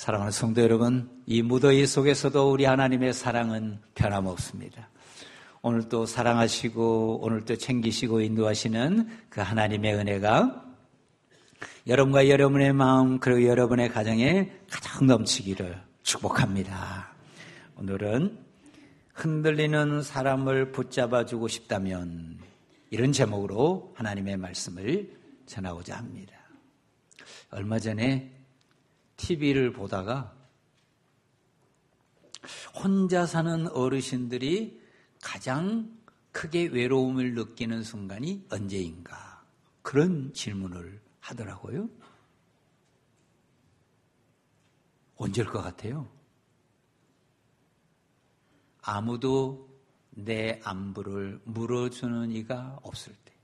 사랑하는 성도 여러분, 이 무더위 속에서도 우리 하나님의 사랑은 변함없습니다. 오늘도 사랑하시고 오늘도 챙기시고 인도하시는 그 하나님의 은혜가 여러분과 여러분의 마음 그리고 여러분의 가정에 가장 넘치기를 축복합니다. 오늘은 흔들리는 사람을 붙잡아주고 싶다면 이런 제목으로 하나님의 말씀을 전하고자 합니다. 얼마 전에 TV를 보다가 혼자 사는 어르신들이 가장 크게 외로움을 느끼는 순간이 언제인가? 그런 질문을 하더라고요. 언제일 것 같아요? 아무도 내 안부를 물어주는 이가 없을 때.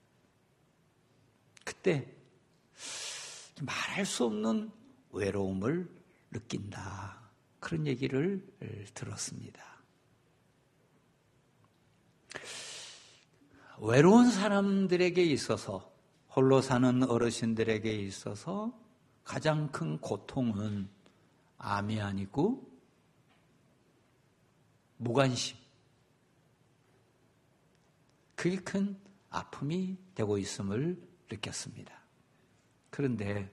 그때 말할 수 없는 외로움을 느낀다. 그런 얘기를 들었습니다. 외로운 사람들에게 있어서, 홀로 사는 어르신들에게 있어서 가장 큰 고통은 암이 아니고 무관심. 그게 큰 아픔이 되고 있음을 느꼈습니다. 그런데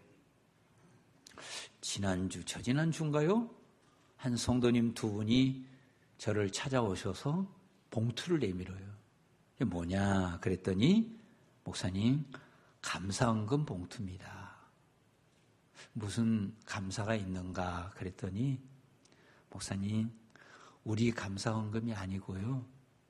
지난주, 저지난주인가요? 한 성도님 두 분이 저를 찾아오셔서 봉투를 내밀어요. 이게 뭐냐 그랬더니 목사님, 감사헌금 봉투입니다. 무슨 감사가 있는가 그랬더니 목사님, 우리 감사헌금이 아니고요.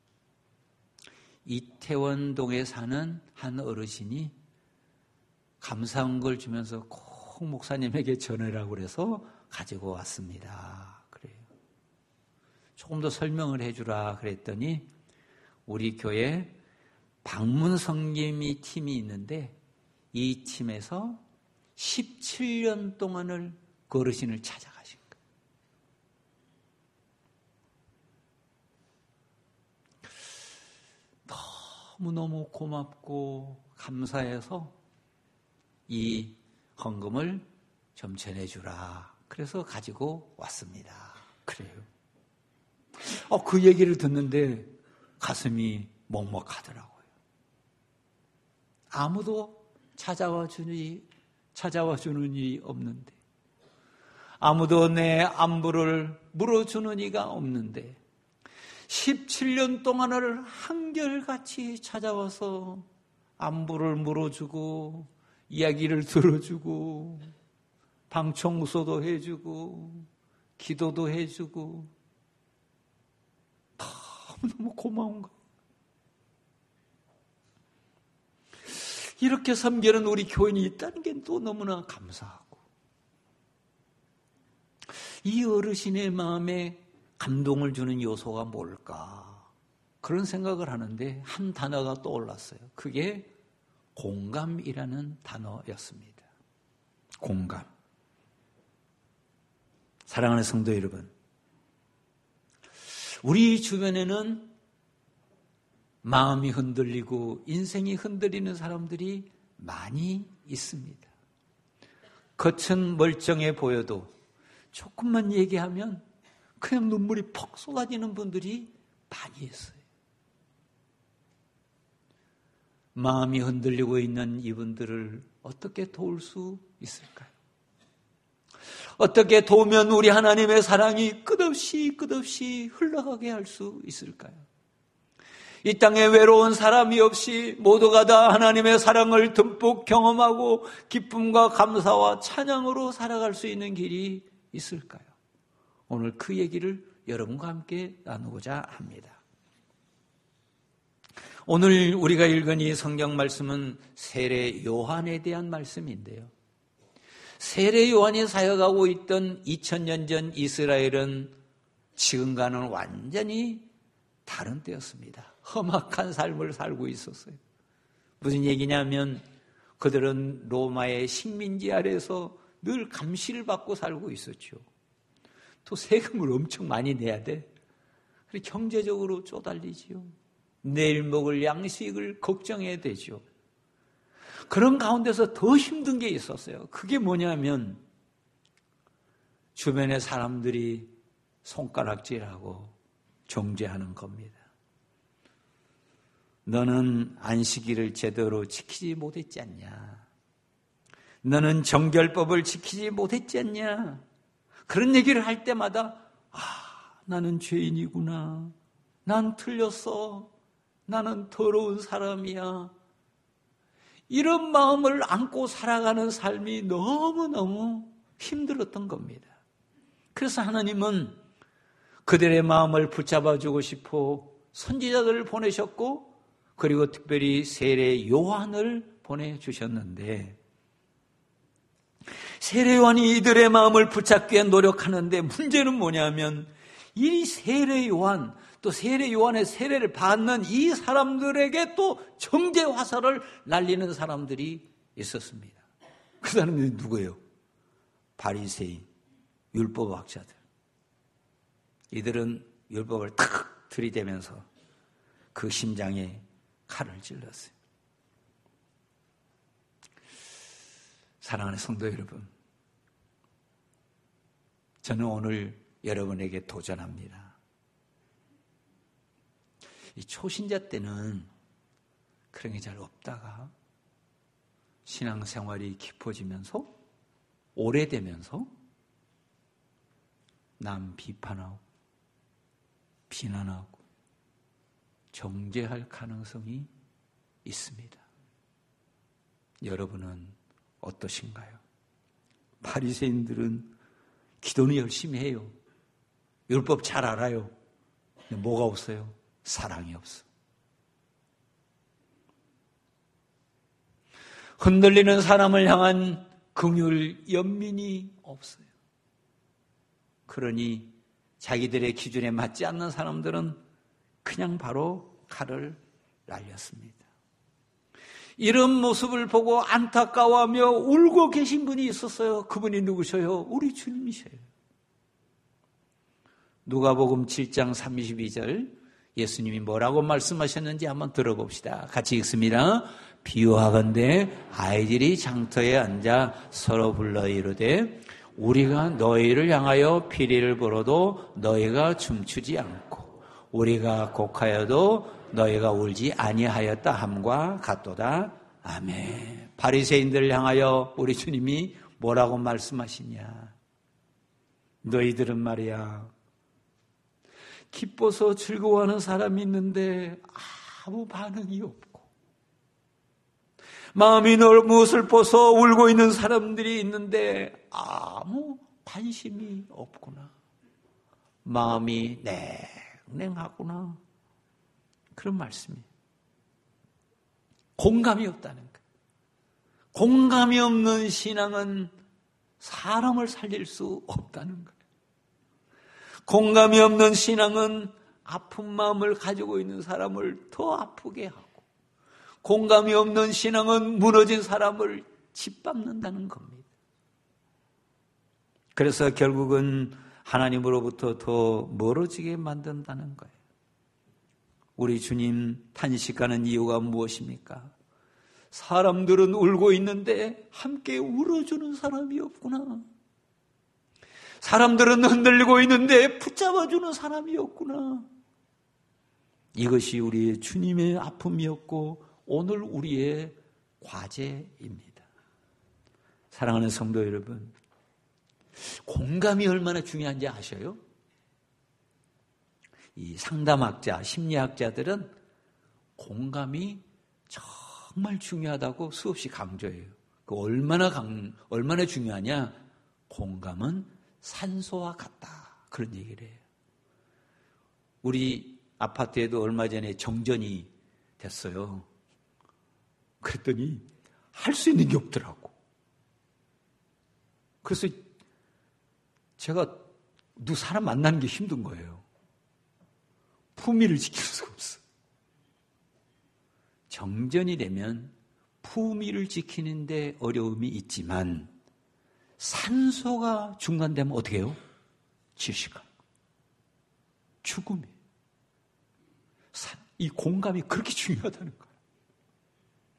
이태원동에 사는 한 어르신이 감사헌금을 주면서 꼭 목사님에게 전해라고 그래서 가지고 왔습니다. 그래요. 조금 더 설명을 해주라 그랬더니 우리 교회 방문 성김이 팀이 있는데 이 팀에서 17년 동안을 그 어르신을 찾아가신 거예요. 너무너무 고맙고 감사해서 이 헌금을 좀 전해주라. 그래서 가지고 왔습니다. 그래요. 그 얘기를 듣는데 가슴이 먹먹하더라고요. 아무도 찾아와 주는 일이 없는데, 아무도 내 안부를 물어주는 이가 없는데, 17년 동안을 한결같이 찾아와서 안부를 물어주고 이야기를 들어주고 방 청소도 해주고 기도도 해주고 너무 고마운 거예요. 이렇게 섬기는 우리 교인이 있다는 게 또 너무나 감사하고, 이 어르신의 마음에 감동을 주는 요소가 뭘까? 그런 생각을 하는데 한 단어가 떠올랐어요. 그게 공감이라는 단어였습니다. 공감. 사랑하는 성도 여러분, 우리 주변에는 마음이 흔들리고 인생이 흔들리는 사람들이 많이 있습니다. 겉은 멀쩡해 보여도 조금만 얘기하면 그냥 눈물이 퍽 쏟아지는 분들이 많이 있어요. 마음이 흔들리고 있는 이분들을 어떻게 도울 수 있을까요? 어떻게 도우면 우리 하나님의 사랑이 끝없이 흘러가게 할 수 있을까요? 이 땅에 외로운 사람이 없이 모두가 다 하나님의 사랑을 듬뿍 경험하고 기쁨과 감사와 찬양으로 살아갈 수 있는 길이 있을까요? 오늘 그 얘기를 여러분과 함께 나누고자 합니다. 오늘 우리가 읽은 이 성경 말씀은 세례 요한에 대한 말씀인데요. 세례 요한이 사역하고 있던 2000년 전 이스라엘은 지금과는 완전히 다른 때였습니다. 험악한 삶을 살고 있었어요. 무슨 얘기냐면 그들은 로마의 식민지 아래에서 늘 감시를 받고 살고 있었죠. 또 세금을 엄청 많이 내야 돼. 경제적으로 쪼달리지요. 내일 먹을 양식을 걱정해야 되죠. 그런 가운데서 더 힘든 게 있었어요. 그게 뭐냐면 주변의 사람들이 손가락질하고 정죄하는 겁니다. 너는 안식일을 제대로 지키지 못했지 않냐? 너는 정결법을 지키지 못했지 않냐? 그런 얘기를 할 때마다 나는 죄인이구나. 난 틀렸어. 나는 더러운 사람이야. 이런 마음을 안고 살아가는 삶이 너무너무 힘들었던 겁니다. 그래서 하나님은 그들의 마음을 붙잡아주고 싶어 선지자들을 보내셨고, 그리고 특별히 세례 요한을 보내주셨는데, 세례 요한이 이들의 마음을 붙잡기 위해 노력하는데, 문제는 뭐냐면 이 세례 요한, 또 세례 요한의 세례를 받는 이 사람들에게 또 정죄 화살을 날리는 사람들이 있었습니다. 그 사람들이 누구예요? 바리새인, 율법학자들. 이들은 율법을 탁 들이대면서 그 심장에 칼을 찔렀어요. 사랑하는 성도 여러분, 저는 오늘 여러분에게 도전합니다. 이 초신자 때는 그런 게 잘 없다가 신앙생활이 깊어지면서 오래되면서 남 비판하고 비난하고 정죄할 가능성이 있습니다. 여러분은 어떠신가요? 바리새인들은 기도는 열심히 해요. 율법 잘 알아요. 근데 뭐가 없어요? 사랑이 없어. 흔들리는 사람을 향한 긍휼, 연민이 없어요. 그러니 자기들의 기준에 맞지 않는 사람들은 그냥 바로 칼을 날렸습니다. 이런 모습을 보고 안타까워하며 울고 계신 분이 있었어요. 그분이 누구셔요? 우리 주님이셔요. 누가복음 7장 32절 예수님이 뭐라고 말씀하셨는지 한번 들어봅시다. 같이 읽습니다. 비유하건대 아이들이 장터에 앉아 서로 불러 이르되 우리가 너희를 향하여 피리를 불어도 너희가 춤추지 않고 우리가 곡하여도 너희가 울지 아니하였다 함과 같도다. 아멘. 바리새인들을 향하여 우리 주님이 뭐라고 말씀하시냐? 너희들은 말이야, 기뻐서 즐거워하는 사람이 있는데 아무 반응이 없고, 마음이 너무 슬퍼서 울고 있는 사람들이 있는데 아무 관심이 없구나. 마음이 냉랭하구나. 그런 말씀이에요. 공감이 없다는 거예요. 공감이 없는 신앙은 사람을 살릴 수 없다는 거예요. 공감이 없는 신앙은 아픈 마음을 가지고 있는 사람을 더 아프게 하고, 공감이 없는 신앙은 무너진 사람을 짓밟는다는 겁니다. 그래서 결국은 하나님으로부터 더 멀어지게 만든다는 거예요. 우리 주님 탄식하는 이유가 무엇입니까? 사람들은 울고 있는데 함께 울어주는 사람이 없구나. 사람들은 흔들리고 있는데 붙잡아주는 사람이 없구나. 이것이 우리의 주님의 아픔이었고 오늘 우리의 과제입니다. 사랑하는 성도 여러분, 공감이 얼마나 중요한지 아셔요? 이 상담학자, 심리학자들은 공감이 정말 중요하다고 수없이 강조해요. 그 얼마나 중요하냐? 공감은 산소와 같다. 그런 얘기를 해요. 우리 아파트에도 얼마 전에 정전이 됐어요. 그랬더니 할 수 있는 게 없더라고. 그래서 제가 사람 만나는 게 힘든 거예요. 품위를 지킬 수가 없어. 정전이 되면 품위를 지키는데 어려움이 있지만 산소가 중단되면 어떻게 해요? 질식감, 죽음이. 이 공감이 그렇게 중요하다는 거예요.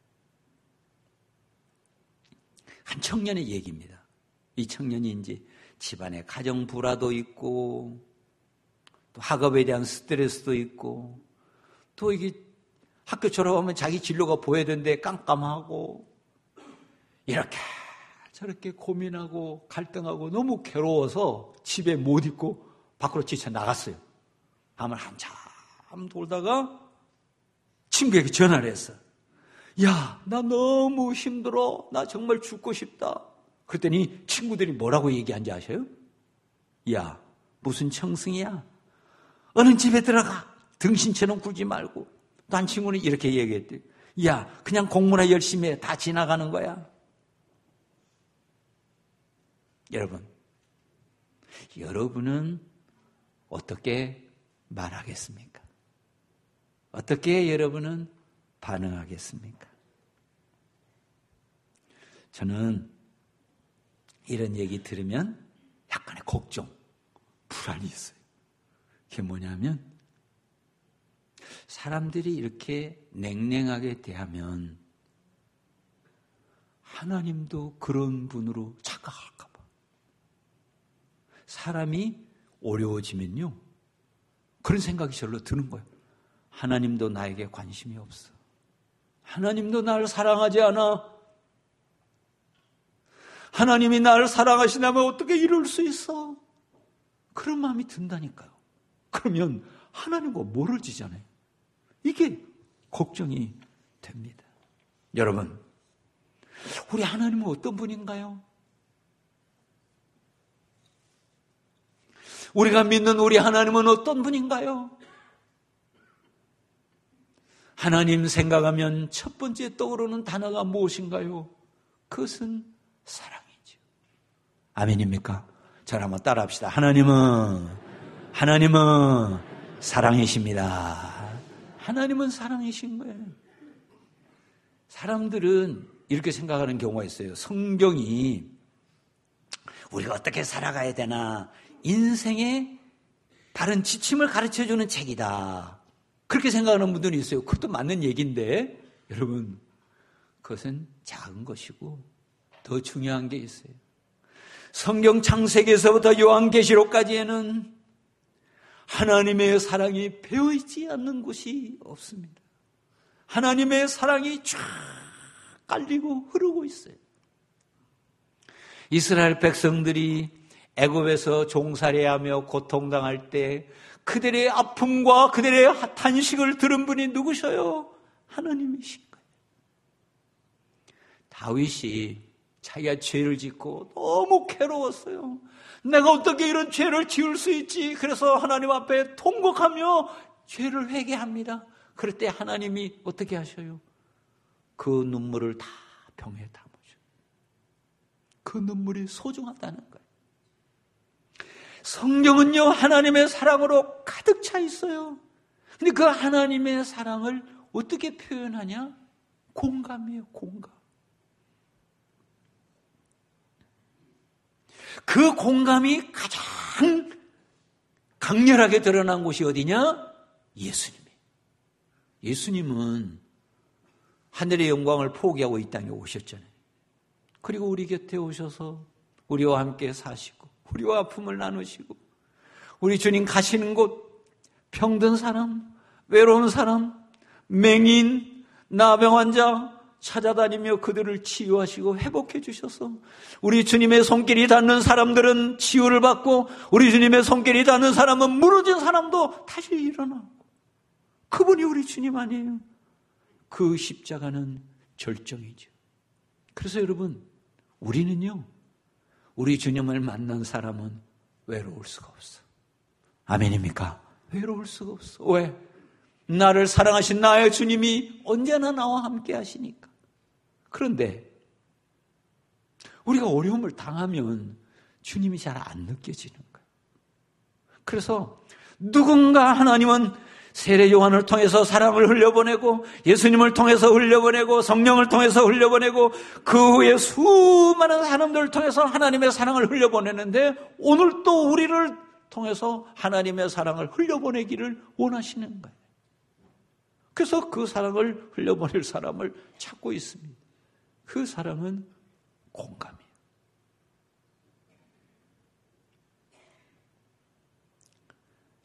한 청년의 얘기입니다. 이 청년이 이제 집안에 가정 불화도 있고, 또 학업에 대한 스트레스도 있고, 또 이게 학교 졸업하면 자기 진로가 보여야 되는데 깜깜하고, 이렇게 저렇게 고민하고 갈등하고 너무 괴로워서 집에 못 있고 밖으로 지쳐 나갔어요. 밤을 한참 돌다가 친구에게 전화를 했어. 야, 나 너무 힘들어. 나 정말 죽고 싶다. 그랬더니 친구들이 뭐라고 얘기한지 아셔요? 야, 무슨 청승이야? 어느 집에 들어가. 등신처럼 굴지 말고. 또 한 친구는 이렇게 얘기했대. 야, 그냥 공부나 열심히 해. 다 지나가는 거야. 여러분은 어떻게 말하겠습니까? 어떻게 여러분은 반응하겠습니까? 저는 이런 얘기 들으면 약간의 걱정, 불안이 있어요. 그게 뭐냐면 사람들이 이렇게 냉랭하게 대하면 하나님도 그런 분으로 착각할까 봐. 사람이 어려워지면요, 그런 생각이 절로 드는 거예요. 하나님도 나에게 관심이 없어. 하나님도 나를 사랑하지 않아. 하나님이 나를 사랑하시다면 어떻게 이럴 수 있어? 그런 마음이 든다니까요. 그러면 하나님과 멀어지잖아요. 이게 걱정이 됩니다. 여러분, 우리 하나님은 어떤 분인가요? 우리가 믿는 우리 하나님은 어떤 분인가요? 하나님 생각하면 첫 번째 떠오르는 단어가 무엇인가요? 그것은 사랑이죠. 아멘입니까? 자, 한번 따라합시다. 하나님은 사랑이십니다. 하나님은 사랑이신 거예요. 사람들은 이렇게 생각하는 경우가 있어요. 성경이 우리가 어떻게 살아가야 되나, 인생의 바른 지침을 가르쳐주는 책이다. 그렇게 생각하는 분들이 있어요. 그것도 맞는 얘기인데, 여러분, 그것은 작은 것이고 더 중요한 게 있어요. 성경 창세기에서부터 요한계시록까지에는 하나님의 사랑이 배어있지 않는 곳이 없습니다. 하나님의 사랑이 쫙 깔리고 흐르고 있어요. 이스라엘 백성들이 애굽에서 종살이하며 고통당할 때 그들의 아픔과 그들의 탄식을 들은 분이 누구셔요? 하나님이신 거예요. 다윗이 자기가 죄를 짓고 너무 괴로웠어요. 내가 어떻게 이런 죄를 지을 수 있지? 그래서 하나님 앞에 통곡하며 죄를 회개합니다. 그럴 때 하나님이 어떻게 하셔요? 그 눈물을 다 병에 담으셔. 그 눈물이 소중하다는 거예요. 성경은요, 하나님의 사랑으로 가득 차 있어요. 근데 그 하나님의 사랑을 어떻게 표현하냐? 공감이에요, 공감. 그 공감이 가장 강렬하게 드러난 곳이 어디냐? 예수님이에요. 예수님은 하늘의 영광을 포기하고 이 땅에 오셨잖아요. 그리고 우리 곁에 오셔서 우리와 함께 사시고 우리와 아픔을 나누시고, 우리 주님 가시는 곳 병든 사람, 외로운 사람, 맹인, 나병 환자 찾아다니며 그들을 치유하시고 회복해 주셔서 우리 주님의 손길이 닿는 사람들은 치유를 받고, 우리 주님의 손길이 닿는 사람은 무너진 사람도 다시 일어나고, 그분이 우리 주님 아니에요? 그 십자가는 절정이죠. 그래서 여러분, 우리는요, 우리 주님을 만난 사람은 외로울 수가 없어. 아멘입니까? 외로울 수가 없어. 왜? 나를 사랑하신 나의 주님이 언제나 나와 함께 하시니까. 그런데 우리가 어려움을 당하면 주님이 잘 안 느껴지는 거예요. 그래서 누군가 하나님은 세례 요한을 통해서 사랑을 흘려보내고, 예수님을 통해서 흘려보내고, 성령을 통해서 흘려보내고, 그 후에 수많은 사람들을 통해서 하나님의 사랑을 흘려보내는데, 오늘 또 우리를 통해서 하나님의 사랑을 흘려보내기를 원하시는 거예요. 그래서 그 사랑을 흘려보낼 사람을 찾고 있습니다. 그 사랑은 공감이에요.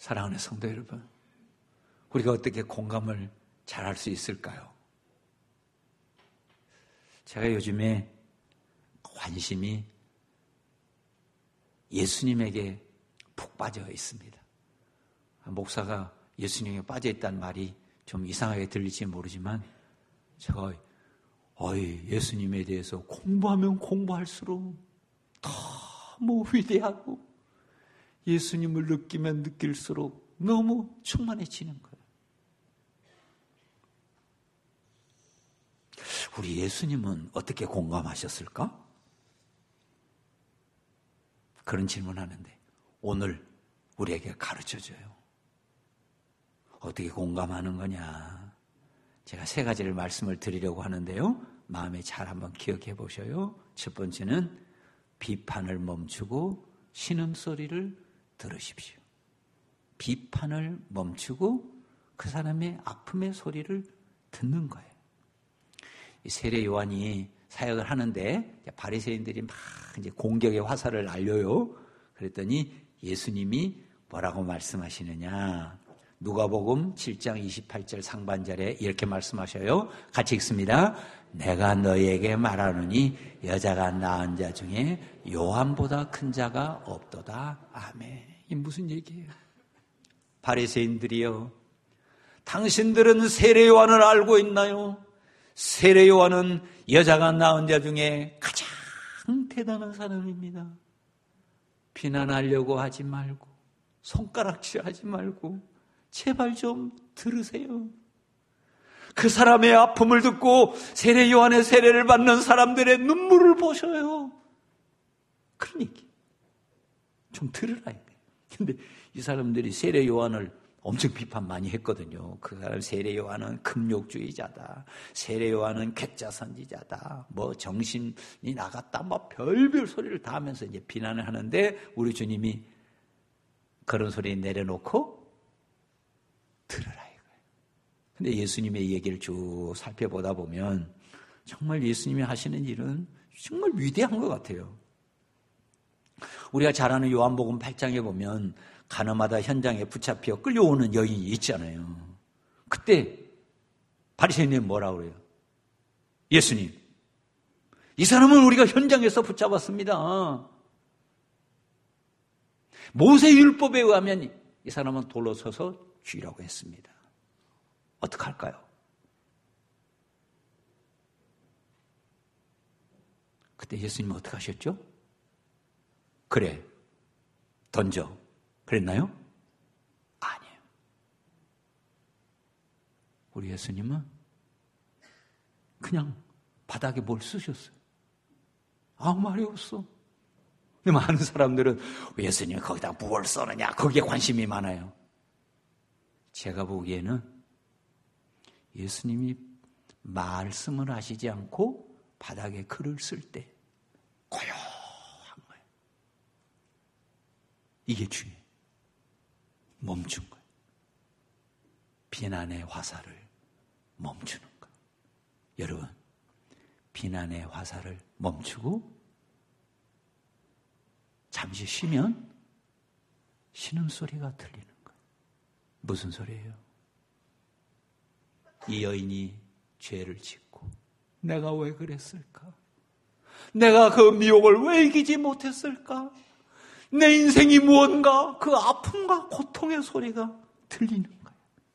사랑하는 성도 여러분, 우리가 어떻게 공감을 잘할 수 있을까요? 제가 요즘에 관심이 예수님에게 푹 빠져 있습니다. 목사가 예수님에 빠져 있다는 말이 좀 이상하게 들릴지 모르지만 제가 예수님에 대해서 공부하면 공부할수록 너무 위대하고 예수님을 느끼면 느낄수록 너무 충만해지는 거예요. 우리 예수님은 어떻게 공감하셨을까? 그런 질문하는데 오늘 우리에게 가르쳐줘요. 어떻게 공감하는 거냐? 제가 3가지를 말씀을 드리려고 하는데요. 마음에 잘 한번 기억해 보셔요. 첫 번째는 비판을 멈추고 신음소리를 들으십시오. 비판을 멈추고 그 사람의 아픔의 소리를 듣는 거예요. 이 세례 요한이 사역을 하는데 바리새인들이 막 이제 공격의 화살을 날려요. 그랬더니 예수님이 뭐라고 말씀하시느냐? 누가복음 7장 28절 상반절에 이렇게 말씀하셔요. 같이 읽습니다. 내가 너희에게 말하노니 여자가 낳은 자 중에 요한보다 큰 자가 없도다. 아멘. 이게 무슨 얘기예요? 바리새인들이요, 당신들은 세례 요한을 알고 있나요? 세례 요한은 여자가 낳은 자 중에 가장 대단한 사람입니다. 비난하려고 하지 말고 손가락질하지 말고 제발 좀 들으세요. 그 사람의 아픔을 듣고 세례 요한의 세례를 받는 사람들의 눈물을 보셔요. 그런 얘기 좀 들으라 이거예요. 근데 이 사람들이 세례 요한을 엄청 비판 많이 했거든요. 그 사람 세례 요한은 금욕주의자다. 세례 요한은 괴짜 선지자다. 뭐 정신이 나갔다. 뭐 별별 소리를 다 하면서 이제 비난을 하는데 우리 주님이 그런 소리 내려놓고 들으라 이거예요. 근데 예수님의 얘기를 쭉 살펴보다 보면 정말 예수님이 하시는 일은 정말 위대한 것 같아요. 우리가 잘 아는 요한복음 8장에 보면 가늠하다 현장에 붙잡혀 끌려오는 여인이 있잖아요. 그때 바리새인이 뭐라고 그래요? 예수님, 이 사람은 우리가 현장에서 붙잡았습니다. 모세율법에 의하면 이 사람은 돌로 서서 죽이라고 했습니다. 어떡할까요? 그때 예수님은 어떻게 하셨죠? 그래, 던져. 그랬나요? 아니에요. 우리 예수님은 그냥 바닥에 뭘 쓰셨어요. 아무 말이 없어. 근데 많은 사람들은 예수님이 거기다 뭘 써느냐, 거기에 관심이 많아요. 제가 보기에는 예수님이 말씀을 하시지 않고 바닥에 글을 쓸 때 고요한 거예요. 이게 중요해요. 멈춘 거예요. 비난의 화살을 멈추는 거예요. 여러분, 비난의 화살을 멈추고 잠시 쉬면 신음소리가 들리는 거예요. 무슨 소리예요? 이 여인이 죄를 짓고 내가 왜 그랬을까? 내가 그 미혹을 왜 이기지 못했을까? 내 인생이 무언가 그 아픔과 고통의 소리가 들리는 거예요.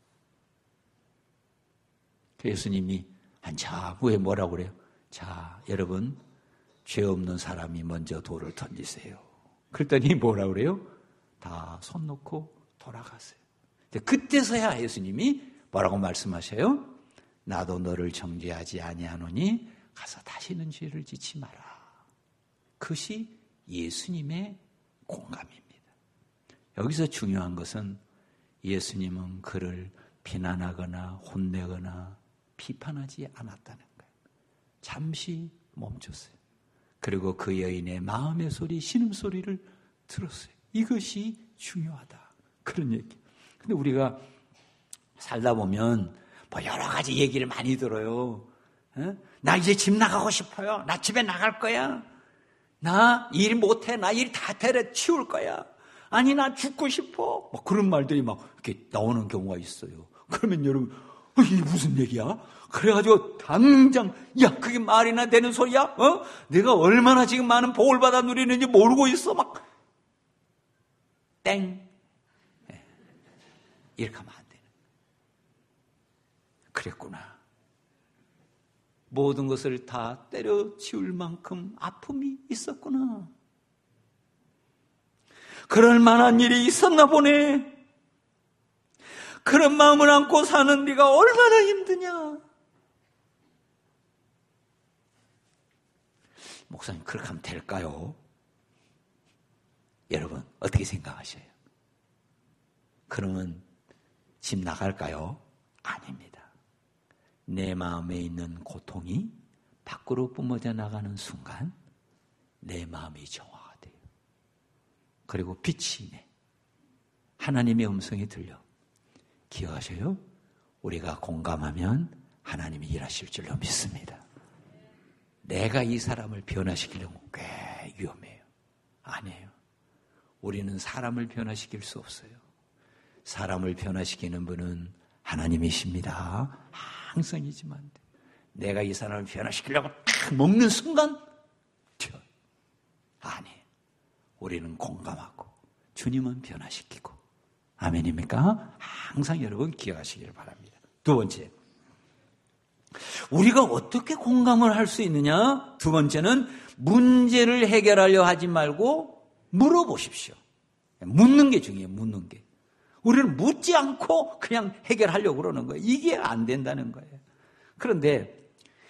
예수님이 한참 후에 뭐라고 그래요? 자, 여러분, 죄 없는 사람이 먼저 돌을 던지세요. 그랬더니 뭐라고 그래요? 다 손 놓고 돌아가세요. 그때서야 예수님이 뭐라고 말씀하셔요? 나도 너를 정죄하지 아니하노니 가서 다시는 죄를 짓지 마라. 그것이 예수님의 공감입니다. 여기서 중요한 것은 예수님은 그를 비난하거나 혼내거나 비판하지 않았다는 거예요. 잠시 멈췄어요. 그리고 그 여인의 마음의 소리, 신음소리를 들었어요. 이것이 중요하다. 그런 얘기. 근데 우리가 살다 보면 뭐 여러 가지 얘기를 많이 들어요. 나 이제 집 나가고 싶어요. 나 집에 나갈 거야. 나 일 못해. 나 일 다 때려 치울 거야. 아니 나 죽고 싶어. 막 그런 말들이 막 이렇게 나오는 경우가 있어요. 그러면 여러분 이게 무슨 얘기야? 그래가지고 당장 야 그게 말이나 되는 소리야? 내가 얼마나 지금 많은 복을 받아 누리는지 모르고 있어. 막 땡. 이렇게 하면 안 되는. 그랬구나. 모든 것을 다 때려치울 만큼 아픔이 있었구나. 그럴 만한 일이 있었나 보네. 그런 마음을 안고 사는 네가 얼마나 힘드냐. 목사님 그렇게 하면 될까요? 여러분 어떻게 생각하셔요? 그러면 집 나갈까요? 아닙니다. 내 마음에 있는 고통이 밖으로 뿜어져 나가는 순간 내 마음이 정화가 돼요. 그리고 빛이 내 하나님의 음성이 들려. 기억하셔요? 우리가 공감하면 하나님이 일하실 줄로 믿습니다. 내가 이 사람을 변화시키려면 꽤 위험해요. 아니에요. 우리는 사람을 변화시킬 수 없어요. 사람을 변화시키는 분은 하나님이십니다. 항상이지만 내가 이 사람을 변화시키려고 딱 먹는 순간 아니에요. 우리는 공감하고 주님은 변화시키고. 아멘입니까? 항상 여러분 기억하시길 바랍니다. 두 번째, 우리가 어떻게 공감을 할 수 있느냐? 두 번째는 문제를 해결하려 하지 말고 물어보십시오. 묻는 게 중요해요. 묻는 게. 우리는 묻지 않고 그냥 해결하려고 그러는 거예요. 이게 안 된다는 거예요. 그런데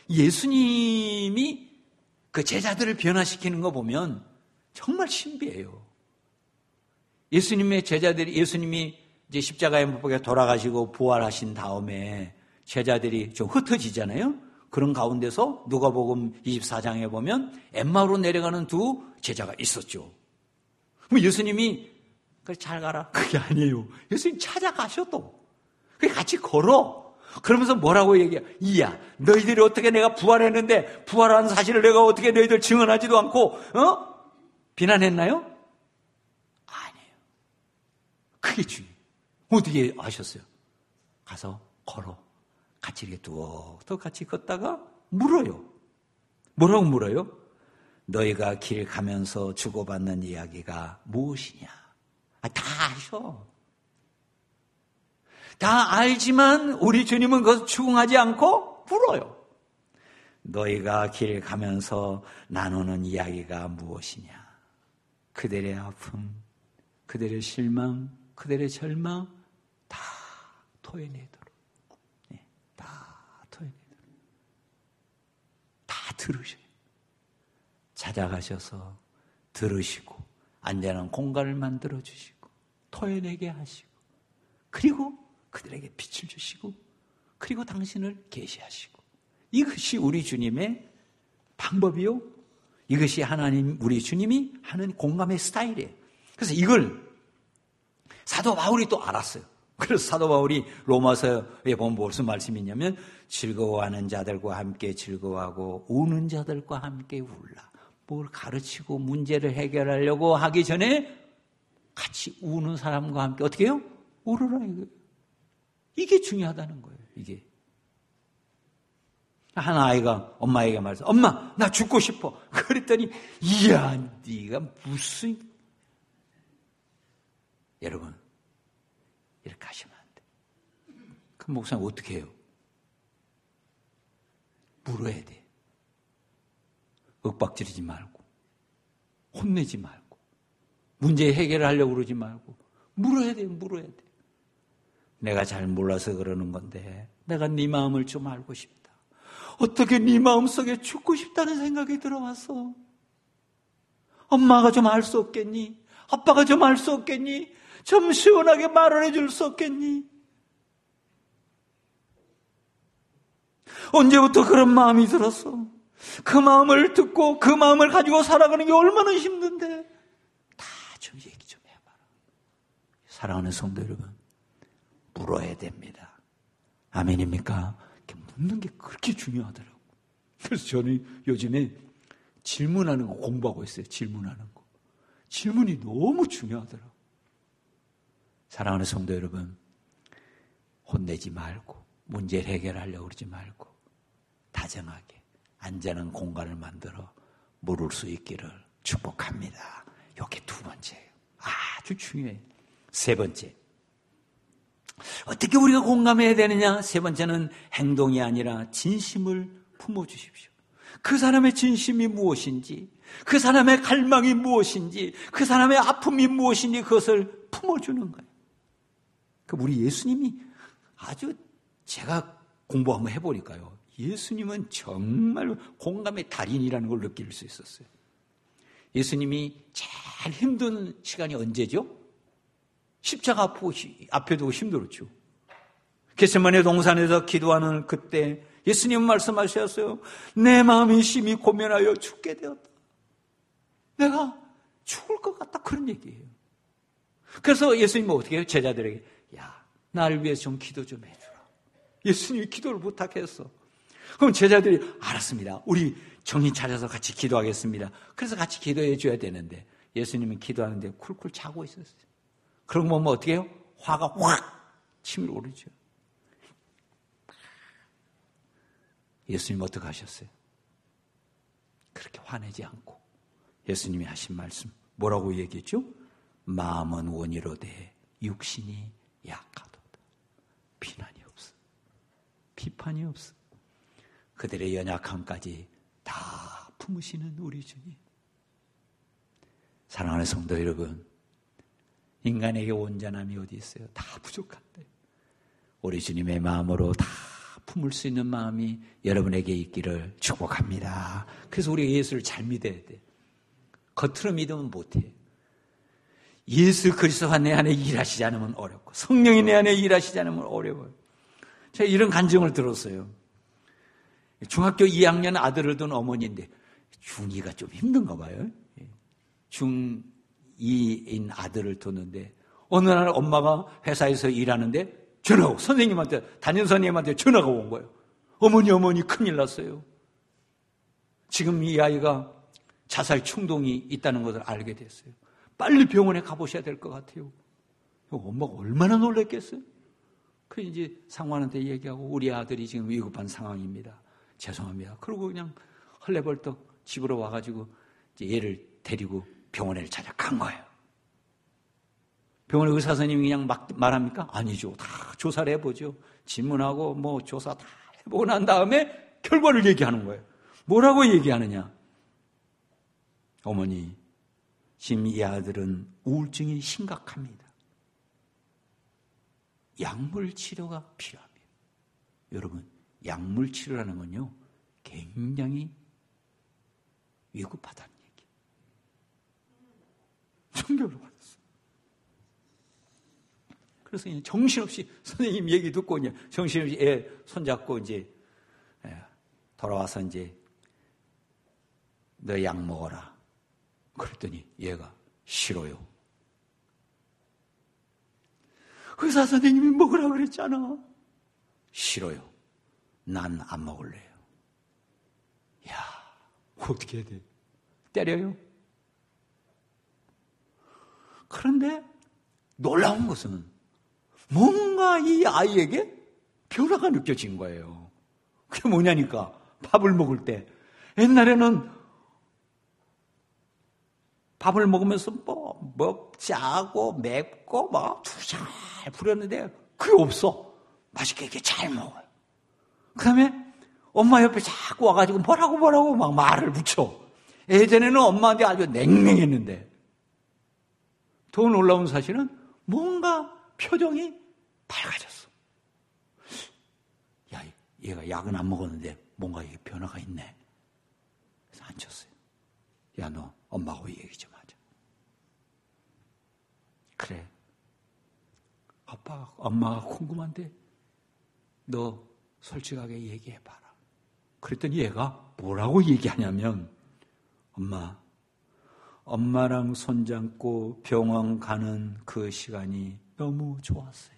예수님이 그 제자들을 변화시키는 거 보면 정말 신비해요. 예수님의 제자들이, 예수님이 이제 십자가에 못 박혀 돌아가시고 부활하신 다음에 제자들이 좀 흩어지잖아요. 그런 가운데서 누가복음 24장에 보면 엠마오로 내려가는 두 제자가 있었죠. 그럼 예수님이 그래 잘 가라. 그게 아니에요. 예수님 찾아가셔도 그게 같이 걸어. 그러면서 뭐라고 얘기해? 이야, 너희들이 어떻게 내가 부활했는데 부활한 사실을 내가 어떻게 너희들 증언하지도 않고 비난했나요? 아니에요. 그게 중요해요. 어떻게 아셨어요? 가서 걸어. 같이 이렇게 뚝뚝 같이 걷다가 물어요. 뭐라고 물어요? 너희가 길 가면서 주고받는 이야기가 무엇이냐? 다 아셔. 다 알지만 우리 주님은 그것을 추궁하지 않고 물어요. 너희가 길 가면서 나누는 이야기가 무엇이냐? 그들의 아픔, 그들의 실망, 그들의 절망 다 토해내도록. 다 토해내도록. 다 들으셔요. 찾아가셔서 들으시고 안전한 공간을 만들어주시고 토해내게 하시고 그리고 그들에게 빛을 주시고 그리고 당신을 계시하시고 이것이 우리 주님의 방법이요. 이것이 하나님 우리 주님이 하는 공감의 스타일이에요. 그래서 이걸 사도 바울이 또 알았어요. 그래서 사도 바울이 로마서에 보면 무슨 말씀이 있냐면 즐거워하는 자들과 함께 즐거워하고 우는 자들과 함께 울라. 뭘 가르치고 문제를 해결하려고 하기 전에 같이 우는 사람과 함께 어떻게 해요? 울으라 이거예요. 이게 중요하다는 거예요. 이게. 한 아이가 엄마에게 말해서 엄마 나 죽고 싶어. 그랬더니 이야 네가 무슨 여러분 이렇게 하시면 안 돼. 그럼 목사님 어떻게 해요? 물어야 돼. 윽박지르지 말고 혼내지 말고 문제 해결을 하려고 그러지 말고 물어야 돼. 물어야 돼. 내가 잘 몰라서 그러는 건데 내가 네 마음을 좀 알고 싶다. 어떻게 네 마음속에 죽고 싶다는 생각이 들어왔어. 엄마가 좀 알 수 없겠니? 아빠가 좀 알 수 없겠니? 좀 시원하게 말을 해줄 수 없겠니? 언제부터 그런 마음이 들었어? 그 마음을 듣고 그 마음을 가지고 살아가는 게 얼마나 힘든데 다 좀 얘기 좀 해봐라. 사랑하는 성도 여러분 물어야 됩니다. 아멘입니까? 묻는 게 그렇게 중요하더라고. 그래서 저는 요즘에 질문하는 거 공부하고 있어요. 질문하는 거. 질문이 너무 중요하더라고. 사랑하는 성도 여러분, 혼내지 말고 문제를 해결하려고 그러지 말고 다정하게 안전한 공간을 만들어 물을 수 있기를 축복합니다. 이게 두 번째예요. 아주 중요해요. 세 번째, 어떻게 우리가 공감해야 되느냐? 세 번째는 행동이 아니라 진심을 품어주십시오. 그 사람의 진심이 무엇인지, 그 사람의 갈망이 무엇인지, 그 사람의 아픔이 무엇인지 그것을 품어주는 거예요. 우리 예수님이 아주, 제가 공부 한번 해보니까요, 예수님은 정말 공감의 달인이라는 걸 느낄 수 있었어요. 예수님이 제일 힘든 시간이 언제죠? 십자가 앞에도 힘들었죠. 겟세마네 동산에서 기도하는 그때 예수님은 말씀하셨어요. 내 마음이 심히 고민하여 죽게 되었다. 내가 죽을 것 같다. 그런 얘기예요. 그래서 예수님은 어떻게 해요? 제자들에게, 야, 나를 위해서 좀 기도 좀 해주라. 예수님이 기도를 부탁했어. 그럼 제자들이, 알았습니다. 우리 정신 차려서 같이 기도하겠습니다. 그래서 같이 기도해 줘야 되는데 예수님은 기도하는데 쿨쿨 자고 있었어요. 그러고 보면 어떻게 해요? 화가 확 치밀어 오르죠. 예수님 어떻게 하셨어요? 그렇게 화내지 않고 예수님이 하신 말씀 뭐라고 얘기했죠? 마음은 원이로되 육신이 약하도다. 비난이 없어. 비판이 없어. 그들의 연약함까지 다 품으시는 우리 주님. 사랑하는 성도 여러분, 인간에게 온전함이 어디 있어요? 다 부족한데 우리 주님의 마음으로 다 품을 수 있는 마음이 여러분에게 있기를 축복합니다. 그래서 우리가 예수를 잘 믿어야 돼. 겉으로 믿으면 못해. 예수 그리스도가 내 안에 일하시지 않으면 어렵고 성령이 내 안에 일하시지 않으면 어려워요. 제가 이런 간증을 들었어요. 중학교 2학년 아들을 둔 어머니인데 중2가 좀 힘든가 봐요. 중2인 아들을 뒀는데 어느 날 엄마가 회사에서 일하는데 전화가 선생님한테, 담임 선생님한테 전화가 온 거예요. 어머니 큰일 났어요. 지금 이 아이가 자살 충동이 있다는 것을 알게 됐어요. 빨리 병원에 가보셔야 될 것 같아요. 엄마가 얼마나 놀랐겠어요? 그 이제 상관한테 얘기하고 우리 아들이 지금 위급한 상황입니다. 죄송합니다. 그러고 그냥 헐레벌떡 집으로 와가지고 이제 얘를 데리고 병원에 찾아간 거예요. 병원의 의사 선생님이 그냥 막 말합니까? 아니죠. 다 조사를 해보죠. 질문하고 뭐 조사 다 해보고 난 다음에 결과를 얘기하는 거예요. 뭐라고 얘기하느냐? 어머니, 지금 이 아들은 우울증이 심각합니다. 약물 치료가 필요합니다. 여러분, 약물 치료라는 건요, 굉장히 위급하다는 얘기. 충격을 받았어요. 그래서 그냥 정신없이 선생님 얘기 듣고 그냥 정신없이 애 손잡고 이제 돌아와서 이제 너 약 먹어라. 그랬더니 얘가 싫어요. 의사 선생님이 먹으라 그랬잖아. 싫어요. 난 안 먹을래요. 야, 어떻게 해야 돼? 때려요? 그런데 놀라운 것은 뭔가 이 아이에게 변화가 느껴진 거예요. 그게 뭐냐니까 밥을 먹을 때 옛날에는 밥을 먹으면서 뭐 짜고 맵고 막 두잘 부렸는데 그게 없어. 맛있게 이렇게 잘 먹어요. 그 다음에 엄마 옆에 자꾸 와가지고 뭐라고 막 말을 붙여. 예전에는 엄마한테 아주 냉랭했는데 더 놀라운 사실은 뭔가 표정이 밝아졌어. 야, 얘가 약은 안 먹었는데 뭔가 이게 변화가 있네. 그래서 앉혔어요. 야, 너 엄마하고 얘기 좀 하자. 그래. 아빠, 엄마가 궁금한데 너 솔직하게 얘기해봐라. 그랬더니 얘가 뭐라고 얘기하냐면 엄마랑 손잡고 병원 가는 그 시간이 너무 좋았어요.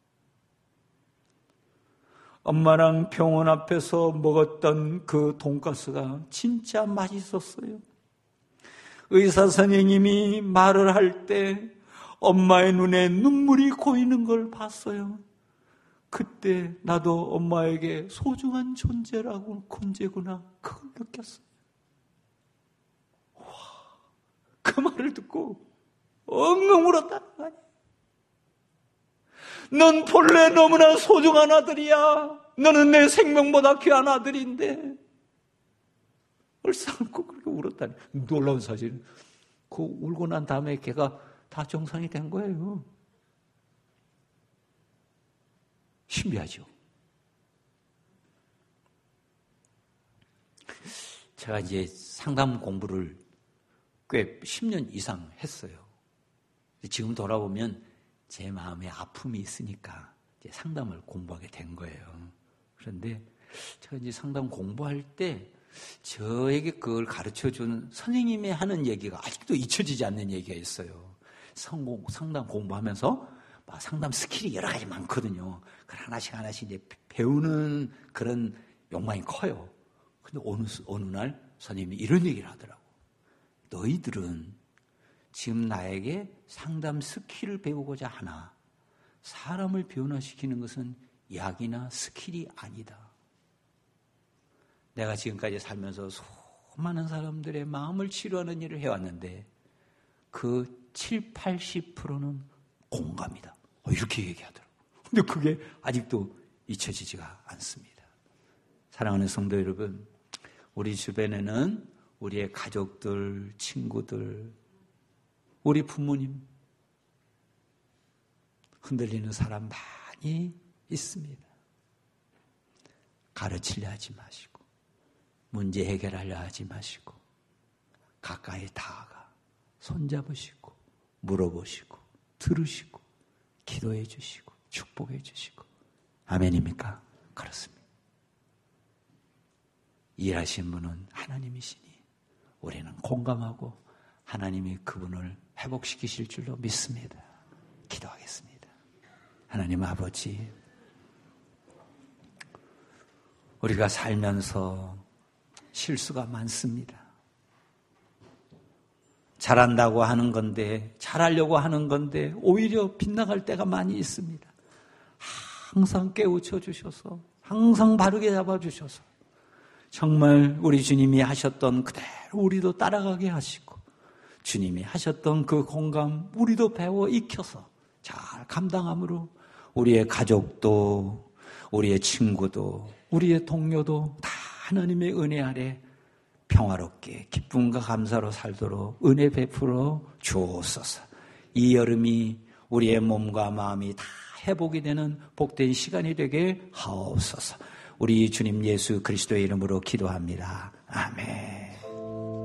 엄마랑 병원 앞에서 먹었던 그 돈가스가 진짜 맛있었어요. 의사 선생님이 말을 할 때 엄마의 눈에 눈물이 고이는 걸 봤어요. 그때 나도 엄마에게 소중한 존재구나 그걸 느꼈어요. 와, 그 말을 듣고 엉엉 울었다는 거 아니에요. 넌 본래 너무나 소중한 아들이야. 너는 내 생명보다 귀한 아들인데 얼싸안고 그렇게 울었다니. 놀라운 사실은 그 울고 난 다음에 걔가 다 정상이 된 거예요. 신비하죠. 제가 이제 상담 공부를 꽤 10년 이상 했어요. 지금 돌아보면 제 마음에 아픔이 있으니까 이제 상담을 공부하게 된 거예요. 그런데 제가 이제 상담 공부할 때 저에게 그걸 가르쳐준 선생님이 하는 얘기가 아직도 잊혀지지 않는 얘기가 있어요. 상담 공부하면서 상담 스킬이 여러 가지 많거든요. 그걸 하나씩 이제 배우는 그런 욕망이 커요. 근데 어느 날 선생님이 이런 얘기를 하더라고. 너희들은 지금 나에게 상담 스킬을 배우고자 하나 사람을 변화시키는 것은 약이나 스킬이 아니다. 내가 지금까지 살면서 수많은 사람들의 마음을 치료하는 일을 해왔는데 그 7, 80%는 공감이다. 이렇게 얘기하더라고요. 근데 그게 아직도 잊혀지지가 않습니다. 사랑하는 성도 여러분, 우리 주변에는 우리의 가족들, 친구들, 우리 부모님 흔들리는 사람 많이 있습니다. 가르치려 하지 마시고 문제 해결하려 하지 마시고 가까이 다가가 손잡으시고 물어보시고 들으시고 기도해 주시고 축복해 주시고 아멘입니까? 그렇습니다. 일하신 분은 하나님이시니 우리는 공감하고 하나님이 그분을 회복시키실 줄로 믿습니다. 기도하겠습니다. 하나님 아버지, 우리가 살면서 실수가 많습니다. 잘한다고 하는 건데, 잘하려고 하는 건데 오히려 빗나갈 때가 많이 있습니다. 항상 깨우쳐 주셔서, 항상 바르게 잡아주셔서 정말 우리 주님이 하셨던 그대로 우리도 따라가게 하시고 주님이 하셨던 그 공감 우리도 배워 익혀서 잘 감당함으로 우리의 가족도 우리의 친구도 우리의 동료도 다 하나님의 은혜 아래 평화롭게 기쁨과 감사로 살도록 은혜 베풀어 주옵소서. 이 여름이 우리의 몸과 마음이 다 회복이 되는 복된 시간이 되게 하옵소서. 우리 주님 예수 그리스도의 이름으로 기도합니다. 아멘.